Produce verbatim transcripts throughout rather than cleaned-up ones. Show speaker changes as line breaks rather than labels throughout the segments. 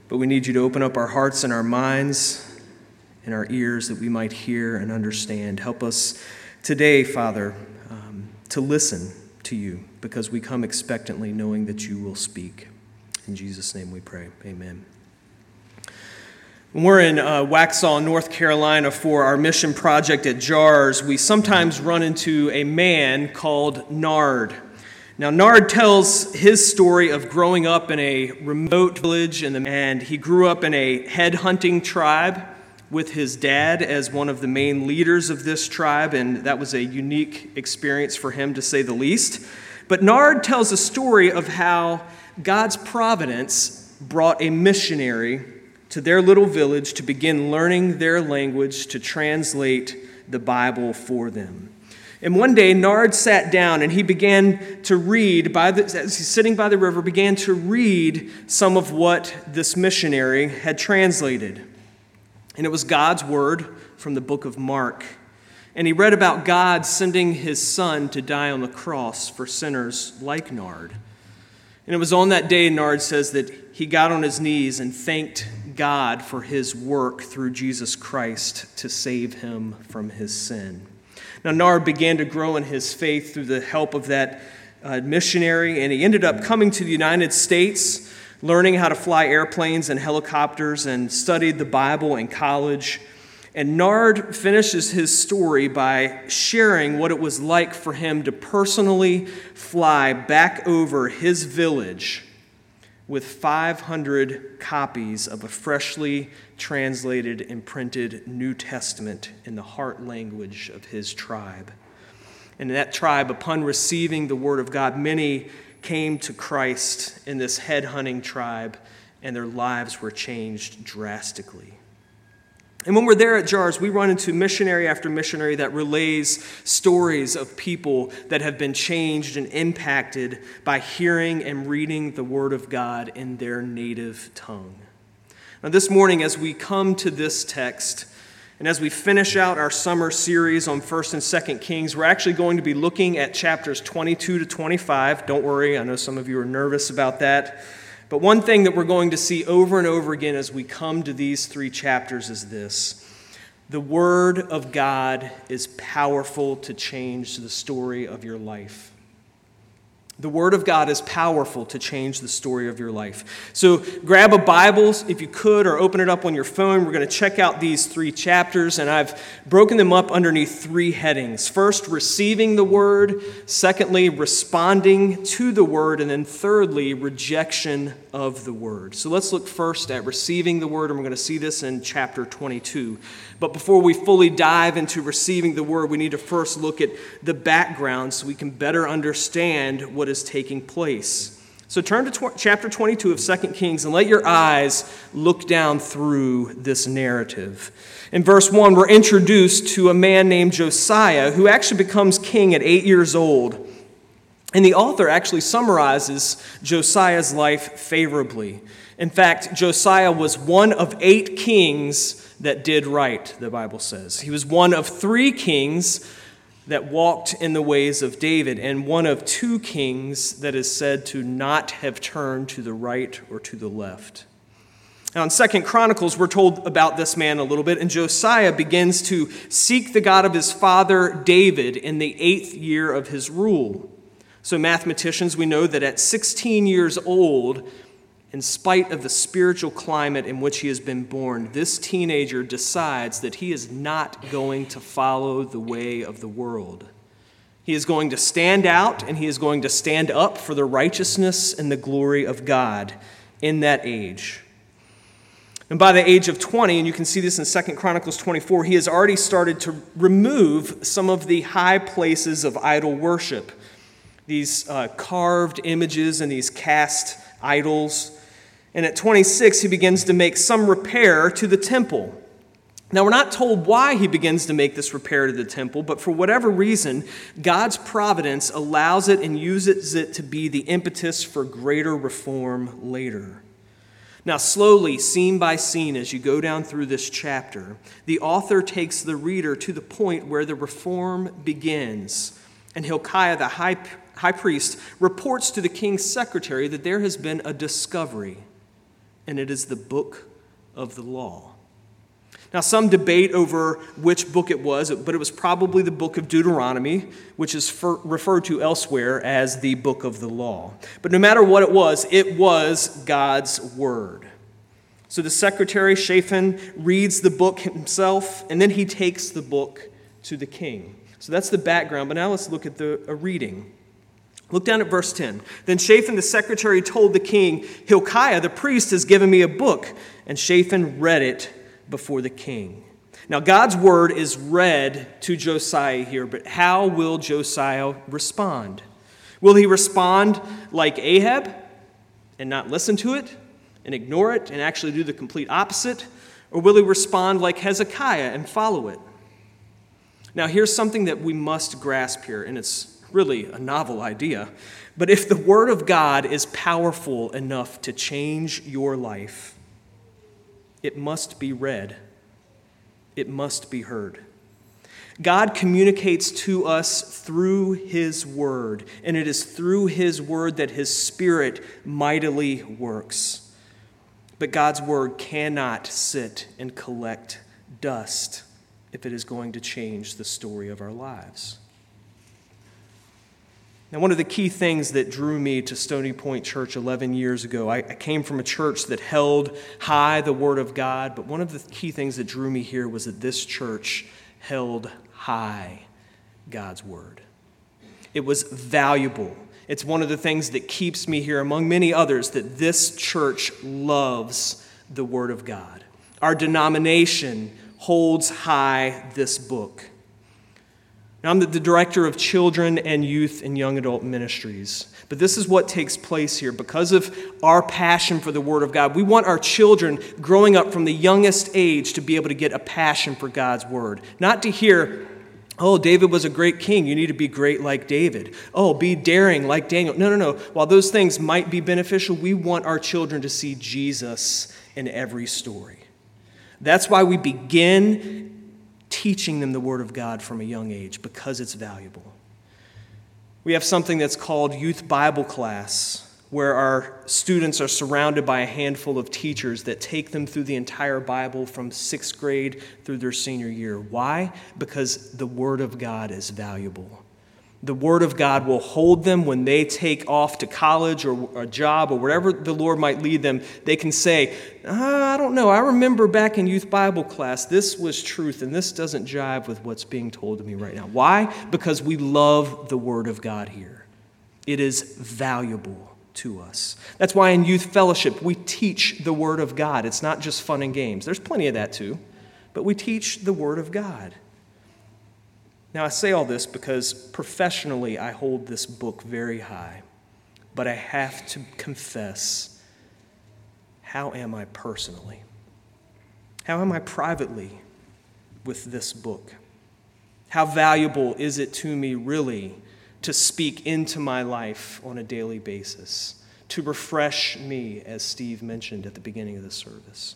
but we need you to open up our hearts and our minds and our ears that we might hear and understand. Help us today, Father, um, to listen to you, because we come expectantly knowing that you will speak. In Jesus' name we pray. Amen. When we're in uh, Waxhaw, North Carolina for our mission project at JARS, we sometimes run into a man called Nard. Now, Nard tells his story of growing up in a remote village, in the, and he grew up in a head-hunting tribe with his dad as one of the main leaders of this tribe, and that was a unique experience for him, to say the least. But Nard tells a story of how God's providence brought a missionary to their little village to begin learning their language, to translate the Bible for them. And one day, Nard sat down and he began to read, by the, as he's sitting by the river, began to read some of what this missionary had translated. And it was God's word from the book of Mark. And he read about God sending his son to die on the cross for sinners like Nard. And it was on that day, Nard says, that he got on his knees and thanked God for his work through Jesus Christ to save him from his sin. Now, Nard began to grow in his faith through the help of that uh, missionary, and he ended up coming to the United States, learning how to fly airplanes and helicopters, and studied the Bible in college. And Nard finishes his story by sharing what it was like for him to personally fly back over his village with five hundred copies of a freshly translated and printed New Testament in the heart language of his tribe. And that tribe, upon receiving the word of God, many came to Christ in this head-hunting tribe, and their lives were changed drastically. And when we're there at JARS, we run into missionary after missionary that relays stories of people that have been changed and impacted by hearing and reading the Word of God in their native tongue. Now, this morning, as we come to this text, and as we finish out our summer series on First and Second Kings, we're actually going to be looking at chapters twenty-two to twenty-five. Don't worry, I know some of you are nervous about that. But one thing that we're going to see over and over again as we come to these three chapters is this: the Word of God is powerful to change the story of your life. The Word of God is powerful to change the story of your life. So grab a Bible if you could, or open it up on your phone. We're going to check out these three chapters, and I've broken them up underneath three headings. First, receiving the Word. Secondly, responding to the Word. And then thirdly, rejection of the Word. So let's look first at receiving the Word, and we're going to see this in chapter twenty-two. But before we fully dive into receiving the Word, we need to first look at the background so we can better understand what is taking place. So turn to tw- chapter twenty-two of Second Kings and let your eyes look down through this narrative. In verse one, we're introduced to a man named Josiah, who actually becomes king at eight years old. And the author actually summarizes Josiah's life favorably. In fact, Josiah was one of eight kings that did right, the Bible says. He was one of three kings that walked in the ways of David, and one of two kings that is said to not have turned to the right or to the left. Now, in Second Chronicles, we're told about this man a little bit, and Josiah begins to seek the God of his father David in the eighth year of his rule. So mathematicians, we know that at sixteen years old, in spite of the spiritual climate in which he has been born, this teenager decides that he is not going to follow the way of the world. He is going to stand out, and he is going to stand up for the righteousness and the glory of God in that age. And by the age of twenty, and you can see this in Second Chronicles twenty-four, he has already started to remove some of the high places of idol worship. These uh, carved images and these cast idols. And at twenty-six, he begins to make some repair to the temple. Now, we're not told why he begins to make this repair to the temple, but for whatever reason, God's providence allows it and uses it to be the impetus for greater reform later. Now, slowly, scene by scene, as you go down through this chapter, the author takes the reader to the point where the reform begins. And Hilkiah, the high, high priest, reports to the king's secretary that there has been a discovery. and it is the book of the law. Now, some debate over which book it was, but it was probably the book of Deuteronomy, which is for, referred to elsewhere as the book of the law. But no matter what it was, it was God's word. So the secretary, Shaphan, reads the book himself, and then he takes the book to the king. So that's the background, but now let's look at the a reading. Look down at verse ten. Then Shaphan the secretary told the king, Hilkiah the priest has given me a book. And Shaphan read it before the king. Now God's word is read to Josiah here, but how will Josiah respond? Will he respond like Ahab and not listen to it and ignore it and actually do the complete opposite? Or will he respond like Hezekiah and follow it? Now here's something that we must grasp here, and it's really a novel idea. But if the word of God is powerful enough to change your life, it must be read. It must be heard. God communicates to us through his word, and it is through his word that his Spirit mightily works. But God's word cannot sit and collect dust if it is going to change the story of our lives. Now, one of the key things that drew me to Stony Point Church eleven years ago, I, I came from a church that held high the Word of God, but one of the key things that drew me here was that this church held high God's Word. It was valuable. It's one of the things that keeps me here, among many others, that this church loves the Word of God. Our denomination holds high this book. Now, I'm the director of children and youth and young adult ministries. But this is what takes place here. Because of our passion for the Word of God, we want our children growing up from the youngest age to be able to get a passion for God's Word. Not to hear, oh, David was a great king. You need to be great like David. Oh, be daring like Daniel. No, no, no. While those things might be beneficial, we want our children to see Jesus in every story. That's why we begin teaching them the Word of God from a young age, because it's valuable. We have something that's called Youth Bible Class, where our students are surrounded by a handful of teachers that take them through the entire Bible from sixth grade through their senior year. Why? Because the Word of God is valuable. The Word of God will hold them when they take off to college or a job or wherever the Lord might lead them. They can say, oh, I don't know, I remember back in youth Bible class, this was truth, and this doesn't jive with what's being told to me right now. Why? Because we love the Word of God here. It is valuable to us. That's why in youth fellowship, we teach the Word of God. It's not just fun and games. There's plenty of that too, but we teach the Word of God. Now, I say all this because professionally I hold this book very high, but I have to confess, how am I personally? How am I privately with this book? How valuable is it to me really to speak into my life on a daily basis, to refresh me, as Steve mentioned at the beginning of the service?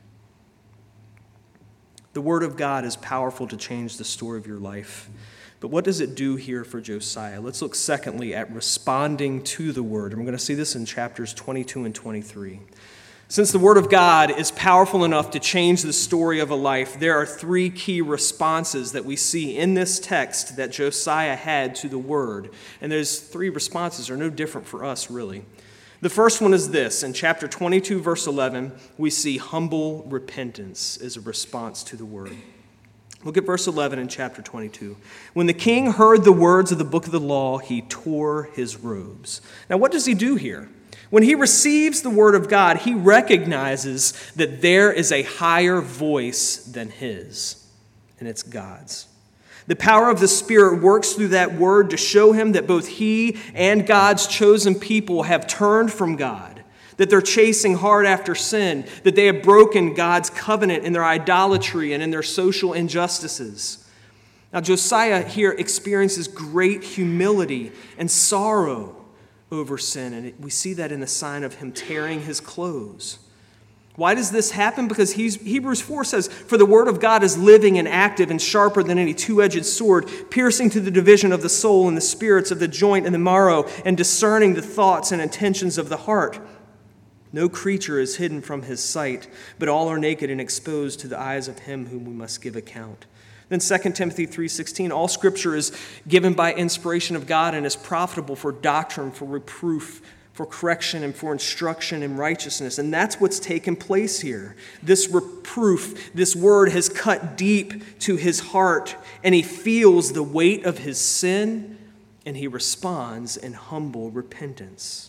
The Word of God is powerful to change the story of your life. But what does it do here for Josiah? Let's look secondly at responding to the Word. And we're going to see this in chapters twenty-two and twenty-three. Since the Word of God is powerful enough to change the story of a life, there are three key responses that we see in this text that Josiah had to the Word. And those three responses are no different for us, really. The first one is this. In chapter twenty-two, verse eleven, we see humble repentance as a response to the Word. Look at verse eleven in chapter twenty-two. When the king heard the words of the book of the law, he tore his robes. Now, what does he do here? When he receives the Word of God, he recognizes that there is a higher voice than his, and it's God's. The power of the Spirit works through that Word to show him that both he and God's chosen people have turned from God, that they're chasing hard after sin, that they have broken God's covenant in their idolatry and in their social injustices. Now, Josiah here experiences great humility and sorrow over sin, and we see that in the sign of him tearing his clothes. Why does this happen? Because he's, Hebrews four says, "For the word of God is living and active and sharper than any two-edged sword, piercing to the division of the soul and the spirits, of the joint and the marrow, and discerning the thoughts and intentions of the heart." No creature is hidden from his sight, but all are naked and exposed to the eyes of him whom we must give account. Then Second Timothy three sixteen, all scripture is given by inspiration of God and is profitable for doctrine, for reproof, for correction, and for instruction in righteousness. And that's what's taken place here. This reproof, this word has cut deep to his heart, and he feels the weight of his sin, and he responds in humble repentance.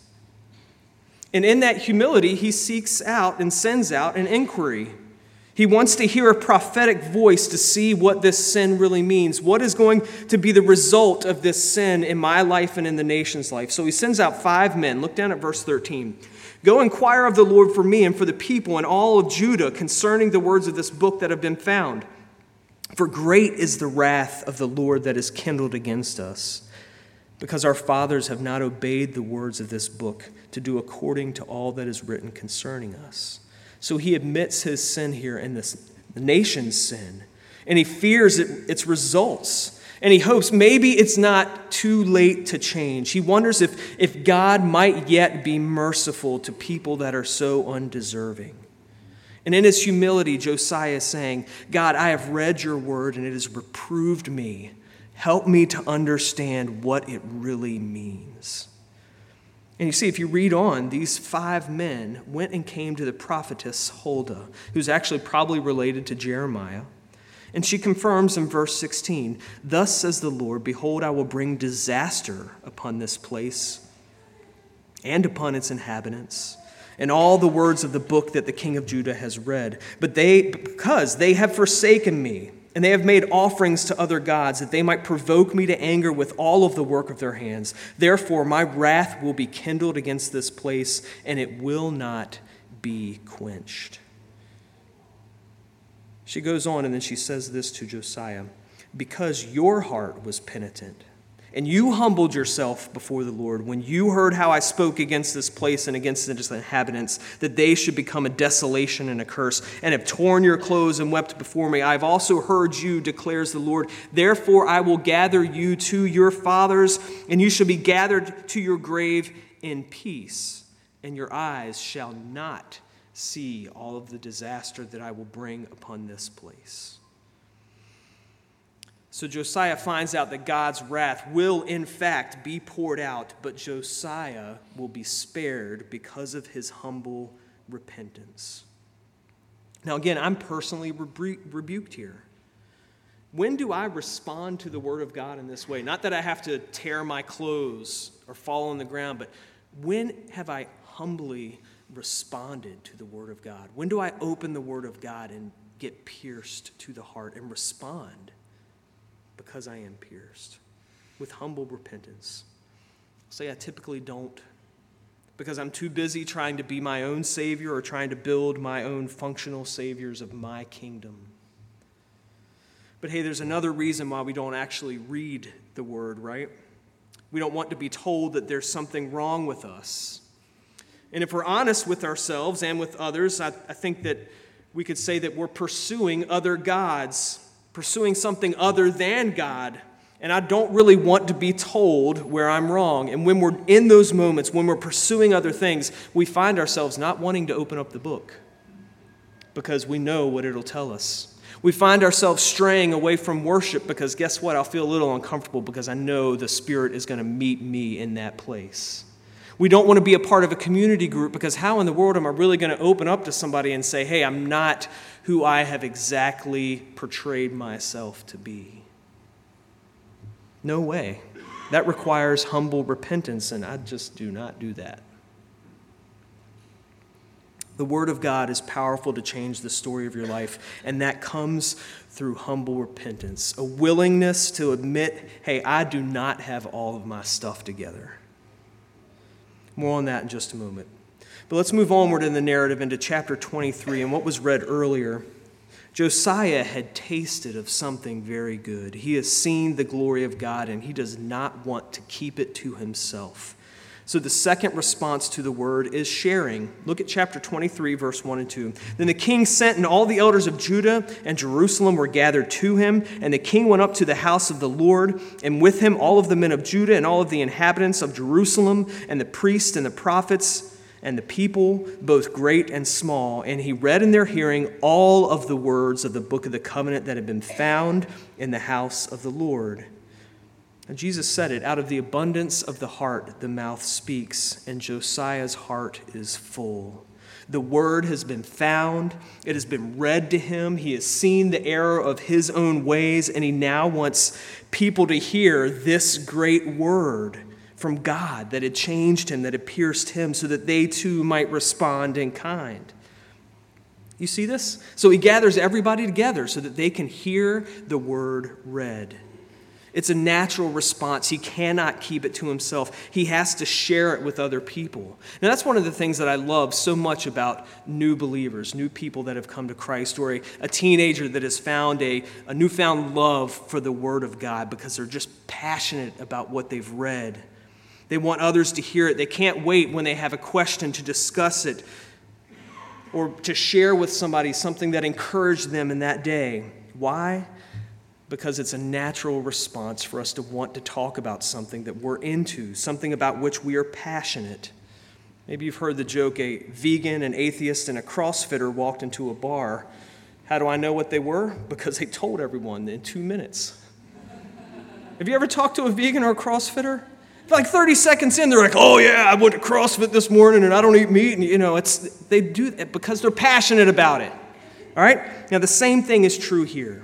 And in that humility, he seeks out and sends out an inquiry. He wants to hear a prophetic voice to see what this sin really means. What is going to be the result of this sin in my life and in the nation's life? So he sends out five men. Look down at verse thirteen. Go inquire of the Lord for me and for the people and all of Judah concerning the words of this book that have been found. For great is the wrath of the Lord that is kindled against us, because our fathers have not obeyed the words of this book to do according to all that is written concerning us. So he admits his sin here and this, the nation's sin, and he fears it, its results. And he hopes maybe it's not too late to change. He wonders if, if God might yet be merciful to people that are so undeserving. And in his humility, Josiah is saying, God, I have read your word and it has reproved me. Help me to understand what it really means. And you see, if you read on, these five men went and came to the prophetess Huldah, who's actually probably related to Jeremiah. And she confirms in verse sixteen, thus says the Lord, behold, I will bring disaster upon this place and upon its inhabitants, and all the words of the book that the king of Judah has read. But they, because they have forsaken me, and they have made offerings to other gods, that they might provoke me to anger with all of the work of their hands. Therefore, my wrath will be kindled against this place, and it will not be quenched. She goes on, and then she says this to Josiah, because your heart was penitent, and you humbled yourself before the Lord when you heard how I spoke against this place and against its inhabitants, that they should become a desolation and a curse, and have torn your clothes and wept before me. I have also heard you, declares the Lord. Therefore I will gather you to your fathers, and you shall be gathered to your grave in peace, and your eyes shall not see all of the disaster that I will bring upon this place. So Josiah finds out that God's wrath will in fact be poured out, but Josiah will be spared because of his humble repentance. Now again, I'm personally rebu- rebuked here. When do I respond to the word of God in this way? Not that I have to tear my clothes or fall on the ground, but when have I humbly responded to the word of God? When do I open the word of God and get pierced to the heart and respond? Because I am pierced with humble repentance. I'll say I typically don't, because I'm too busy trying to be my own savior or trying to build my own functional saviors of my kingdom. But hey, there's another reason why we don't actually read the word, right? We don't want to be told that there's something wrong with us. And if we're honest with ourselves and with others, I, I think that we could say that we're pursuing other gods, pursuing something other than God. And I don't really want to be told where I'm wrong. And when we're in those moments, when we're pursuing other things, we find ourselves not wanting to open up the book because we know what it'll tell us. We find ourselves straying away from worship because guess what? I'll feel a little uncomfortable because I know the Spirit is going to meet me in that place. We don't want to be a part of a community group because how in the world am I really going to open up to somebody and say, hey, I'm not who I have exactly portrayed myself to be? No way. That requires humble repentance, and I just do not do that. The Word of God is powerful to change the story of your life, and that comes through humble repentance, a willingness to admit, hey, I do not have all of my stuff together. More on that in just a moment. But let's move onward in the narrative into chapter twenty-three and what was read earlier. Josiah had tasted of something very good. He has seen the glory of God, and he does not want to keep it to himself. So the second response to the word is sharing. Look at chapter twenty-three, verse one and two. Then the king sent, and all the elders of Judah and Jerusalem were gathered to him. And the king went up to the house of the Lord, and with him all of the men of Judah and all of the inhabitants of Jerusalem, and the priests and the prophets. and the people, both great and small, and he read in their hearing all of the words of the book of the covenant that had been found in the house of the Lord. And Jesus said it, out of the abundance of the heart the mouth speaks, and Josiah's heart is full. The word has been found. It has been read to him. He has seen the error of his own ways, and he now wants people to hear this great word from God that had changed him, that had pierced him, so that they too might respond in kind. You see this? So he gathers everybody together so that they can hear the word read. It's a natural response. He cannot keep it to himself. He has to share it with other people. Now, that's one of the things that I love so much about new believers, new people that have come to Christ, or a, a teenager that has found a, a newfound love for the Word of God because they're just passionate about what they've read. They want others to hear it. They can't wait when they have a question to discuss it or to share with somebody something that encouraged them in that day. Why? Because it's a natural response for us to want to talk about something that we're into, something about which we are passionate. Maybe you've heard the joke, a vegan, an atheist, and a CrossFitter walked into a bar. How do I know what they were? Because they told everyone in two minutes. Have you ever talked to a vegan or a CrossFitter? Like thirty seconds in, they're like, oh yeah, I went to CrossFit this morning and I don't eat meat. And you know, it's they do it because they're passionate about it. All right? Now the same thing is true here.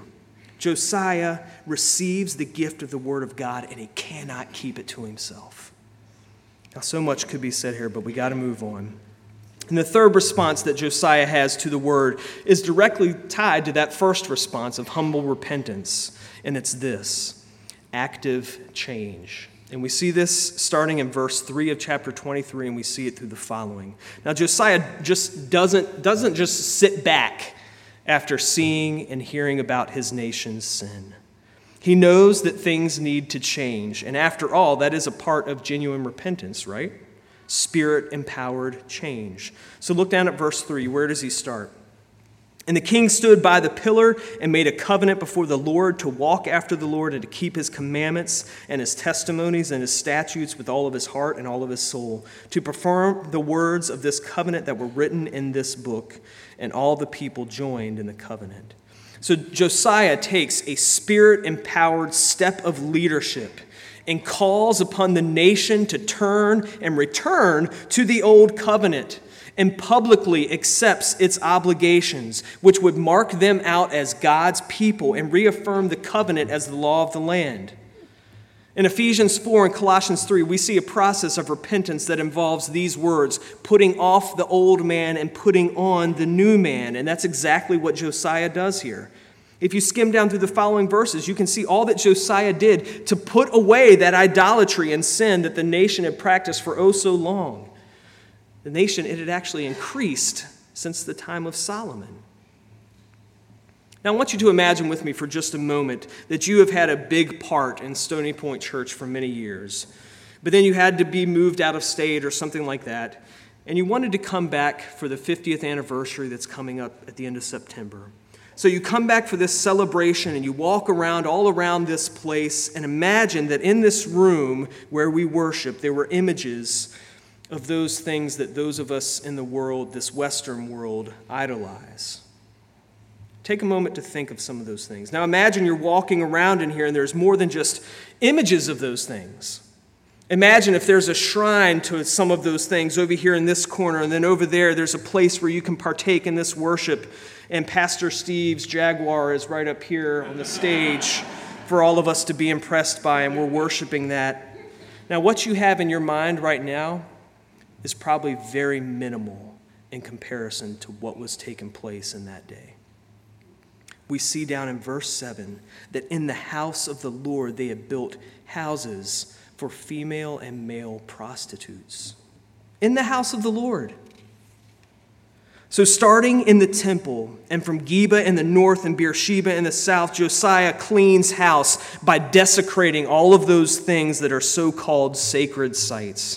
Josiah receives the gift of the Word of God, and he cannot keep it to himself. Now, so much could be said here, but we got to move on. And the third response that Josiah has to the Word is directly tied to that first response of humble repentance, and it's this: active change. And we see this starting in verse three of chapter twenty-three, and we see it through the following. Now, Josiah just doesn't, doesn't just sit back after seeing and hearing about his nation's sin. He knows that things need to change. And after all, that is a part of genuine repentance, right? Spirit-empowered change. So look down at verse three. Where does he start? And the king stood by the pillar and made a covenant before the Lord to walk after the Lord and to keep his commandments and his testimonies and his statutes with all of his heart and all of his soul, to perform the words of this covenant that were written in this book. And all the people joined in the covenant. So Josiah takes a spirit-empowered step of leadership and calls upon the nation to turn and return to the old covenant, and publicly accepts its obligations, which would mark them out as God's people and reaffirm the covenant as the law of the land. In Ephesians four and Colossians three, we see a process of repentance that involves these words: putting off the old man and putting on the new man. And that's exactly what Josiah does here. If you skim down through the following verses, you can see all that Josiah did to put away that idolatry and sin that the nation had practiced for oh so long. The nation, it had actually increased since the time of Solomon. Now, I want you to imagine with me for just a moment that you have had a big part in Stony Point Church for many years, but then you had to be moved out of state or something like that, and you wanted to come back for the fiftieth anniversary that's coming up at the end of September. So you come back for this celebration and you walk around all around this place and imagine that in this room where we worship, there were images of those things that those of us in the world, this Western world, idolize. Take a moment to think of some of those things. Now imagine you're walking around in here and there's more than just images of those things. Imagine if there's a shrine to some of those things over here in this corner, and then over there there's a place where you can partake in this worship, and Pastor Steve's Jaguar is right up here on the stage for all of us to be impressed by, and we're worshiping that. Now what you have in your mind right now is probably very minimal in comparison to what was taking place in that day. We see down in verse seven that in the house of the Lord they had built houses for female and male prostitutes. In the house of the Lord. So starting in the temple, and from Geba in the north and Beersheba in the south, Josiah cleans house by desecrating all of those things that are so-called sacred sites.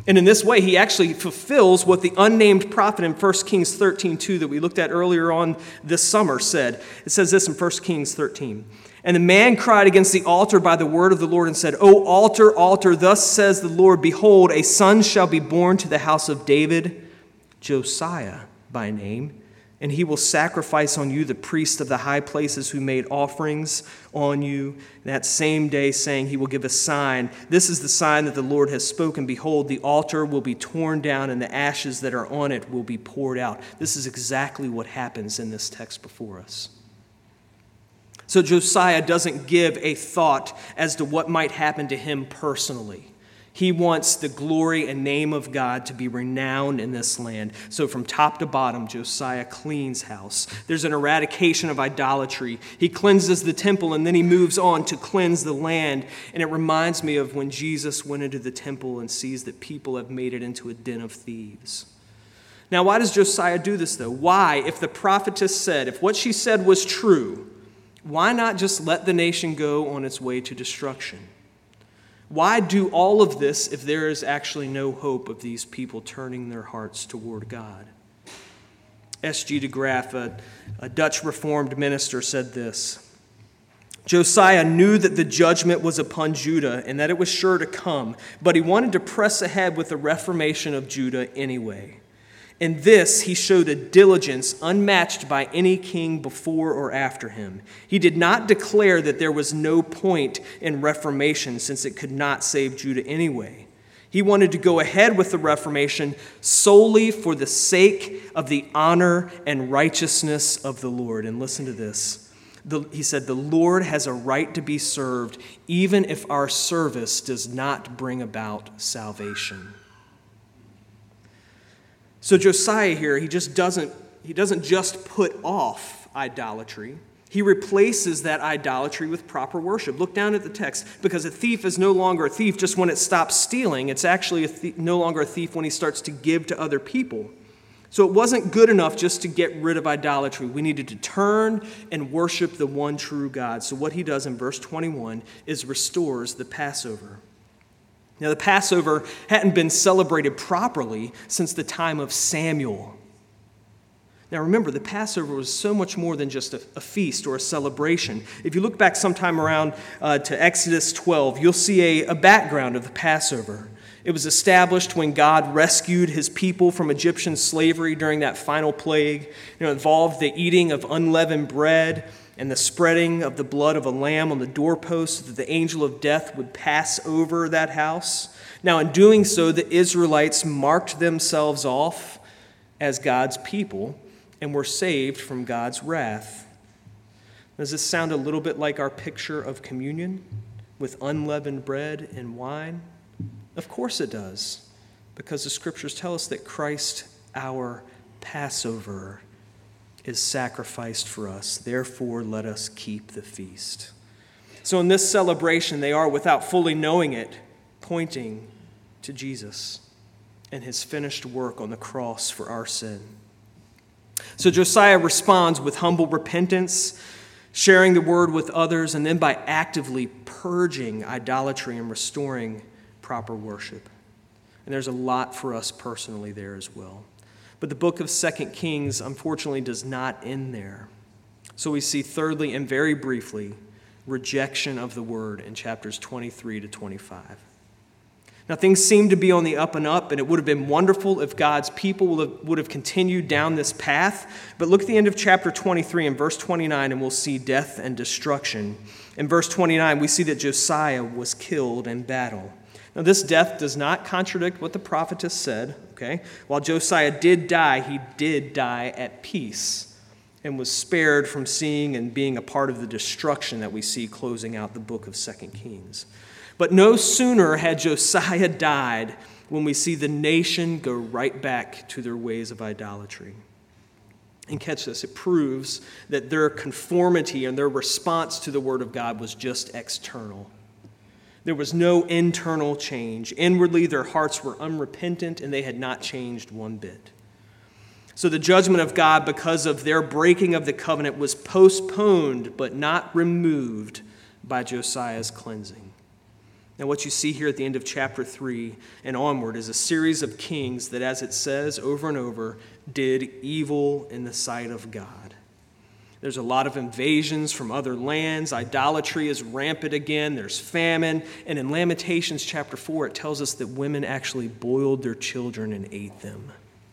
And in this way, he actually fulfills what the unnamed prophet in First Kings thirteen two that we looked at earlier on this summer said. It says this in First Kings thirteen. And the man cried against the altar by the word of the Lord and said, O altar, altar, thus says the Lord, behold, a son shall be born to the house of David, Josiah by name, and he will sacrifice on you the priest of the high places who made offerings on you. That same day saying, he will give a sign. This is the sign that the Lord has spoken. Behold, the altar will be torn down and the ashes that are on it will be poured out. This is exactly what happens in this text before us. So Josiah doesn't give a thought as to what might happen to him personally. He wants the glory and name of God to be renowned in this land. So from top to bottom, Josiah cleans house. There's an eradication of idolatry. He cleanses the temple, and then he moves on to cleanse the land. And it reminds me of when Jesus went into the temple and sees that people have made it into a den of thieves. Now, why does Josiah do this, though? Why, if the prophetess said, if what she said was true, why not just let the nation go on its way to destruction? Why do all of this if there is actually no hope of these people turning their hearts toward God? S G de Graaf, a, a Dutch Reformed minister, said this: Josiah knew that the judgment was upon Judah and that it was sure to come, but he wanted to press ahead with the reformation of Judah anyway. In this, he showed a diligence unmatched by any king before or after him. He did not declare that there was no point in reformation since it could not save Judah anyway. He wanted to go ahead with the Reformation solely for the sake of the honor and righteousness of the Lord. And listen to this. The, he said, the Lord has a right to be served even if our service does not bring about salvation. So Josiah here, he just doesn't, he doesn't just put off idolatry. He replaces that idolatry with proper worship. Look down at the text, because a thief is no longer a thief just when it stops stealing. It's actually a thief, no longer a thief when he starts to give to other people. So it wasn't good enough just to get rid of idolatry. We needed to turn and worship the one true God. So what he does in verse twenty-one is restores the Passover. Now, the Passover hadn't been celebrated properly since the time of Samuel. Now, remember, the Passover was so much more than just a, a feast or a celebration. If you look back sometime around uh, to Exodus twelve, you'll see a, a background of the Passover. It was established when God rescued his people from Egyptian slavery during that final plague. You know, it involved the eating of unleavened bread and the spreading of the blood of a lamb on the doorpost so that the angel of death would pass over that house. Now, in doing so, the Israelites marked themselves off as God's people and were saved from God's wrath. Does this sound a little bit like our picture of communion with unleavened bread and wine? Of course it does, because the scriptures tell us that Christ, our Passover, is sacrificed for us. Therefore, let us keep the feast. So in this celebration, they are, without fully knowing it, pointing to Jesus and his finished work on the cross for our sin. So Josiah responds with humble repentance, sharing the word with others, and then by actively purging idolatry and restoring proper worship. And there's a lot for us personally there as well. But the book of Second Kings, unfortunately, does not end there. So we see, thirdly and very briefly, rejection of the word in chapters twenty-three to twenty-five. Now, things seem to be on the up and up, and it would have been wonderful if God's people would have, would have continued down this path. But look at the end of chapter twenty-three and verse twenty-nine, and we'll see death and destruction. In verse twenty-nine, we see that Josiah was killed in battle. Now, this death does not contradict what the prophetess said, okay? While Josiah did die, he did die at peace and was spared from seeing and being a part of the destruction that we see closing out the book of Second Kings. But no sooner had Josiah died when we see the nation go right back to their ways of idolatry. And catch this, it proves that their conformity and their response to the word of God was just external. There was no internal change. Inwardly, their hearts were unrepentant, and they had not changed one bit. So the judgment of God, because of their breaking of the covenant, was postponed but not removed by Josiah's cleansing. Now, what you see here at the end of chapter three and onward is a series of kings that, as it says over and over, did evil in the sight of God. There's a lot of invasions from other lands. Idolatry is rampant again. There's famine. And in Lamentations chapter four, it tells us that women actually boiled their children and ate them.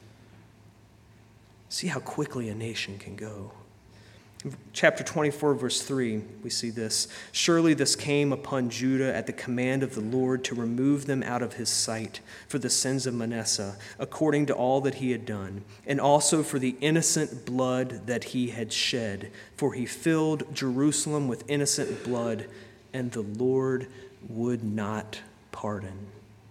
See how quickly a nation can go. In chapter twenty-four, verse three, we see this. Surely this came upon Judah at the command of the Lord to remove them out of his sight for the sins of Manasseh, according to all that he had done, and also for the innocent blood that he had shed. For he filled Jerusalem with innocent blood, and the Lord would not pardon.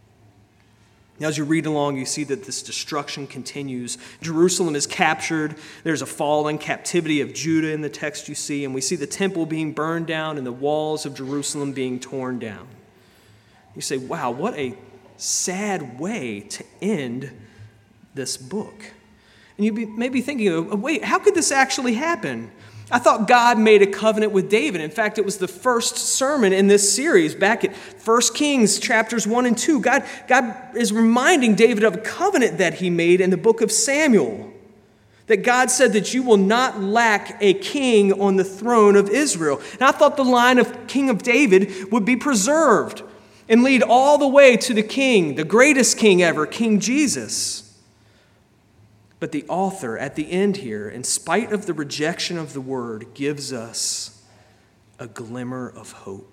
Now, as you read along, you see that this destruction continues. Jerusalem is captured. There's a fall and captivity of Judah in the text you see, and we see the temple being burned down and the walls of Jerusalem being torn down. You say, wow, what a sad way to end this book. And you may be thinking, wait, how could this actually happen? I thought God made a covenant with David. In fact, it was the first sermon in this series back at First Kings chapters one and two. God, God is reminding David of a covenant that he made in the book of Samuel. That God said that you will not lack a king on the throne of Israel. And I thought the line of King of David would be preserved and lead all the way to the king, the greatest king ever, King Jesus. But the author at the end here, in spite of the rejection of the word, gives us a glimmer of hope.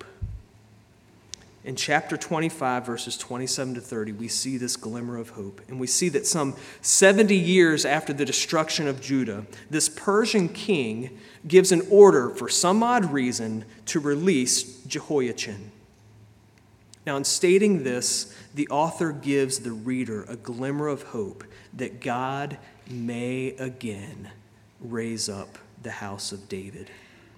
In chapter twenty-five, verses twenty-seven to thirty, we see this glimmer of hope. And we see that some seventy years after the destruction of Judah, this Persian king gives an order for some odd reason to release Jehoiachin. Now, in stating this, the author gives the reader a glimmer of hope that God may again raise up the house of David.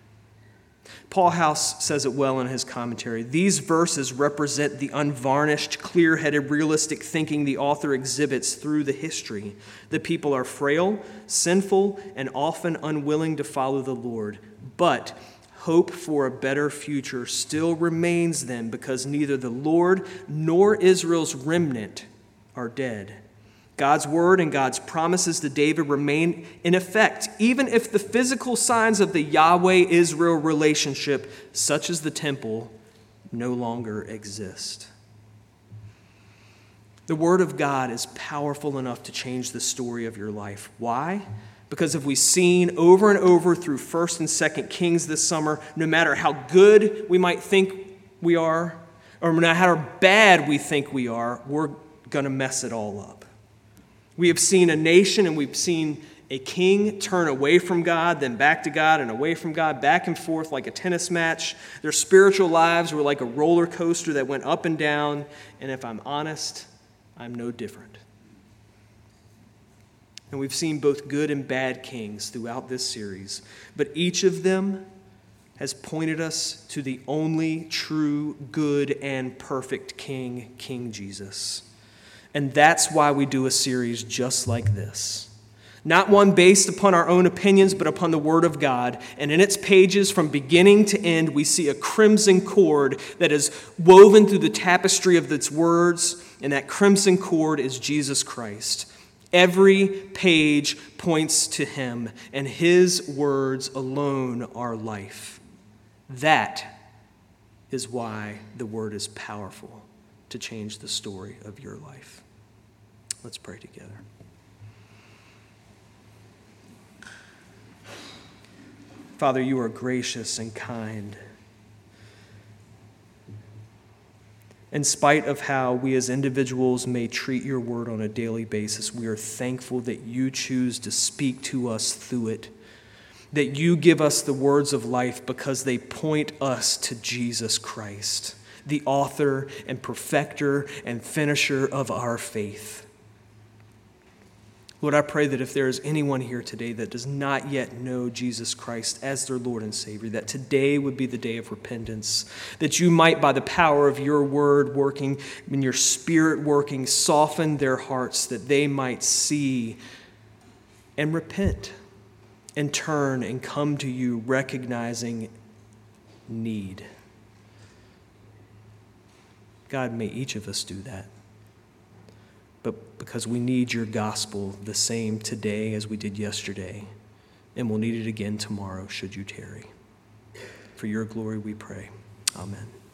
Paul House says it well in his commentary. These verses represent the unvarnished, clear-headed, realistic thinking the author exhibits through the history. The people are frail, sinful, and often unwilling to follow the Lord. But hope for a better future still remains then, because neither the Lord nor Israel's remnant are dead. God's word and God's promises to David remain in effect, even if the physical signs of the Yahweh-Israel relationship, such as the temple, no longer exist. The word of God is powerful enough to change the story of your life. Why? Because if we've seen over and over through First and Second Kings this summer, no matter how good we might think we are, or no matter how bad we think we are, we're going to mess it all up. We have seen a nation and we've seen a king turn away from God, then back to God and away from God, back and forth like a tennis match. Their spiritual lives were like a roller coaster that went up and down. And if I'm honest, I'm no different. And we've seen both good and bad kings throughout this series, but each of them has pointed us to the only true, good, and perfect king, King Jesus. And that's why we do a series just like this. Not one based upon our own opinions, but upon the Word of God. And in its pages, from beginning to end, we see a crimson cord that is woven through the tapestry of its words, and that crimson cord is Jesus Christ. Every page points to him, and his words alone are life. That is why the Word is powerful to change the story of your life. Let's pray together. Father, you are gracious and kind. In spite of how we as individuals may treat your word on a daily basis, we are thankful that you choose to speak to us through it, that you give us the words of life because they point us to Jesus Christ, the author and perfecter and finisher of our faith. Lord, I pray that if there is anyone here today that does not yet know Jesus Christ as their Lord and Savior, that today would be the day of repentance, that you might, by the power of your word working and your spirit working, soften their hearts, that they might see and repent and turn and come to you recognizing need. God, may each of us do that. But because we need your gospel the same today as we did yesterday, and we'll need it again tomorrow should you tarry. For your glory we pray. Amen.